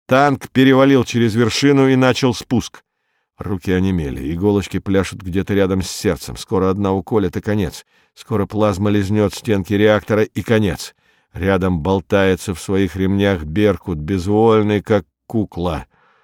Танк перевалил через вершину и начал спуск. Руки онемели, иголочки пляшут где-то рядом с сердцем. Скоро одна уколет, и конец. Скоро плазма лизнет стенки реактора, и конец. Рядом болтается в своих ремнях Беркут, безвольный, как кукла.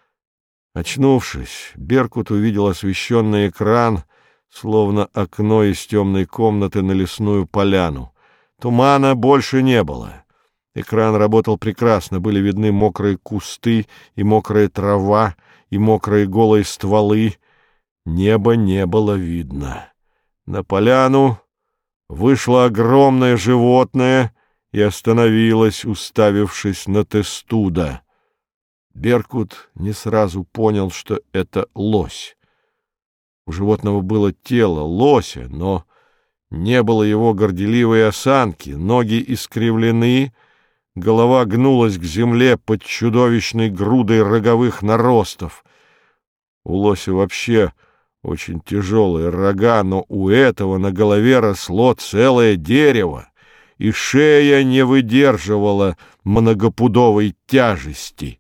Очнувшись, Беркут увидел освещенный экран, словно окно из темной комнаты на лесную поляну. Тумана больше не было. Экран работал прекрасно, были видны мокрые кусты и мокрая трава, и мокрые голые стволы. Неба не было видно. На поляну вышло огромное животное и остановилось, уставившись на Тестуда. Беркут не сразу понял, что это лось. У животного было тело лося, но не было его горделивой осанки, ноги искривлены, голова гнулась к земле под чудовищной грудой роговых наростов. У лося вообще очень тяжелые рога, но у этого на голове росло целое дерево, и шея не выдерживала многопудовой тяжести.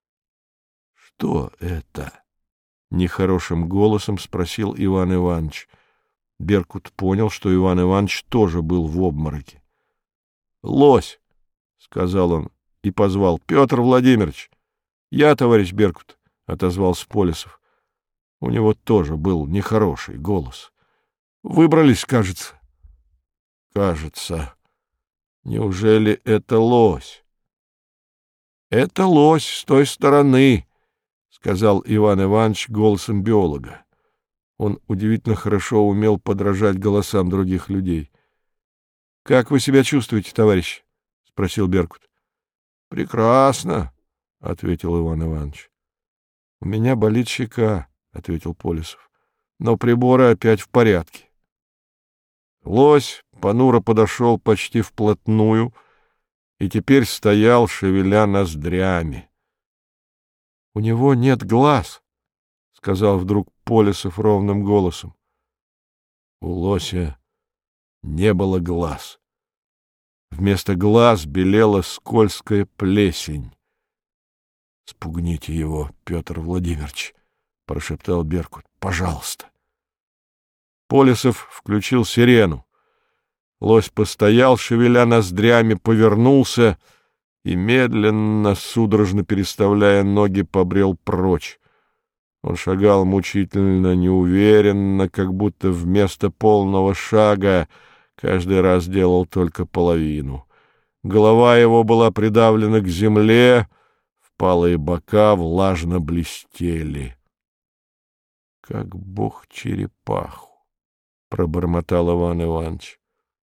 — Что это? — нехорошим голосом спросил Иван Иванович. Беркут понял, что Иван Иванович тоже был в обмороке. — Лось! — сказал он и позвал. — Петр Владимирович! — Я, товарищ Беркут, — отозвался Полесов. У него тоже был нехороший голос. — Выбрались, кажется. — Кажется. Неужели это лось? — Это лось с той стороны, — сказал Иван Иванович голосом биолога. Он удивительно хорошо умел подражать голосам других людей. — Как вы себя чувствуете, товарищ? — спросил Беркут. — Прекрасно, — ответил Иван Иванович. — У меня болит щека, — ответил Полесов. — Но приборы опять в порядке. Лось понуро подошел почти вплотную и теперь стоял, шевеля ноздрями. — У него нет глаз, — сказал вдруг Полесов ровным голосом. У лося не было глаз. Вместо глаз белела скользкая плесень. — Спугните его, Петр Владимирович, — прошептал Беркут. — Пожалуйста. Полесов включил сирену. Лось постоял, шевеля ноздрями, повернулся и, медленно, судорожно переставляя ноги, побрел прочь. Он шагал мучительно, неуверенно, как будто вместо полного шага каждый раз делал только половину. Голова его была придавлена к земле, впалые бока влажно блестели. — Как бог черепаху! — пробормотал Иван Иванович.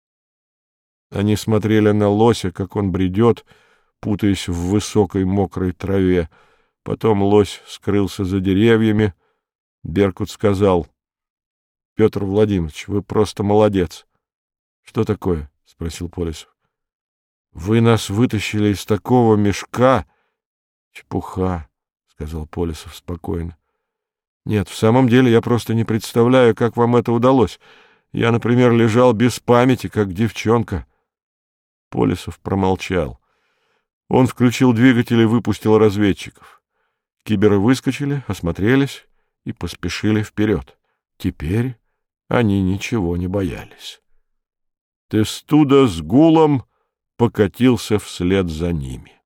Они смотрели на лося, как он бредет, путаясь в высокой мокрой траве. Потом лось скрылся за деревьями. Беркут сказал: — Петр Владимирович, вы просто молодец. — Что такое? — спросил Полесов. — Вы нас вытащили из такого мешка. — Чепуха, — сказал Полесов спокойно. — Нет, в самом деле я просто не представляю, как вам это удалось. Я, например, лежал без памяти, как девчонка. Полесов промолчал. Он включил двигатель и выпустил разведчиков. Киберы выскочили, осмотрелись и поспешили вперед. Теперь они ничего не боялись. Тестуда с гулом покатился вслед за ними.